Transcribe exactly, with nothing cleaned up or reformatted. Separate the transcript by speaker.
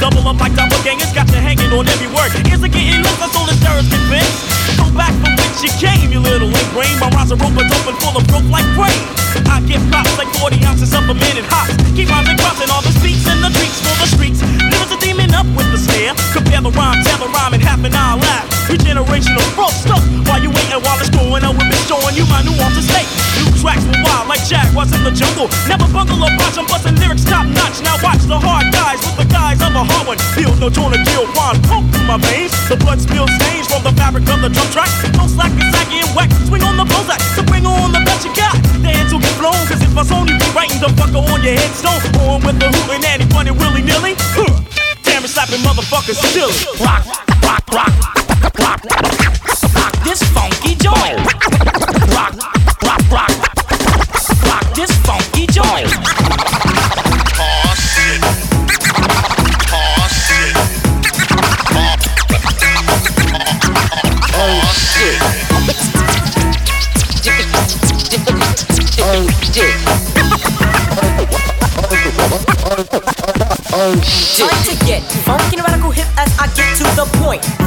Speaker 1: double up like doppelgangers, got you hanging on every word. Is it getting loose? That's all the sheriff's convinced. Go back from which you came, you little lame brain. My rhymes are open, open, full of broke like rain. I get props like forty ounces of a minute hops. Keep rhymes and crossing all the speaks and the treats for the streets. Lyrics a demon up with the snare. Compare the rhyme, tell the rhyme, and half an hour laugh. Regenerational broke stuff. While you waiting while it's going on, we've been showing you my nuances state. New tracks were wild like Jaguars in the jungle. Never bungle or botch, I'm busting lyrics top notch. Now watch the hard guys with the guys of a hard one. Feel no tone to kill one, pump through my veins. The blood spills stains from the fabric of the drum track. Don't slack and saggy and whack. Swing on the Bozak, so bring on the best you got. The hands will get blown, cause if I was only be writing the fucker on your headstone. On with the hootin' and he running willy-nilly. Huh. Damn it, slapping motherfuckers silly.
Speaker 2: Rock, rock, rock, rock, rock this funky joint. Rock, rock, rock, rock this funky joint.
Speaker 3: Oh shit. Oh shit. Oh shit.
Speaker 4: Oh shit. Oh shit.
Speaker 5: Time to get funky and radical hip as I get to the point.